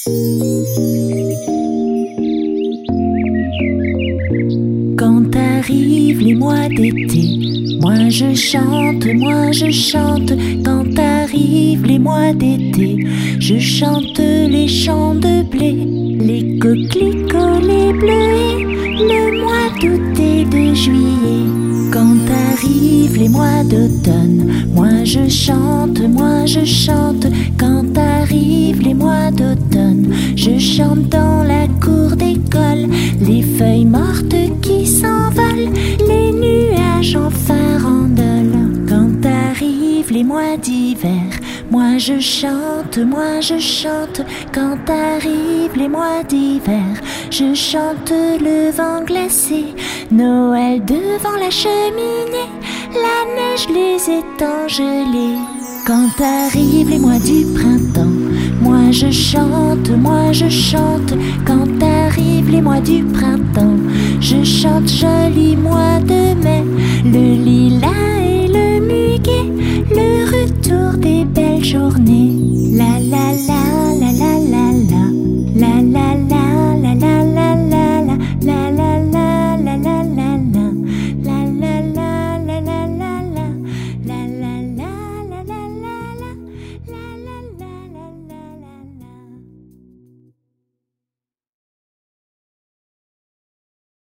Quand arrivent les mois d'été, moi je chante, moi je chante. Quand arrivent les mois d'été, je chante les champs de blé, les coquelicots, les bleuets, le mois d'août et de juillet. Quand arrivent les mois d'automne, moi je chante, moi je chante. Quand arrivent les mois d'automne, je chante dans la cour d'école, les feuilles mortes qui s'envolent, les nuages en farandole. Quand arrivent les mois d'hiver, moi je chante, moi je chante. Quand arrivent les mois d'hiver, je chante le vent glacé, Noël devant la cheminée, la neige, les étangs gelés. Quand arrivent les mois du printemps, moi je chante, moi je chante. Quand arrivent les mois du printemps, je chante joli mois de mai, le lilas et le muguet, le retour des belles journées. La la la la la la la la la la.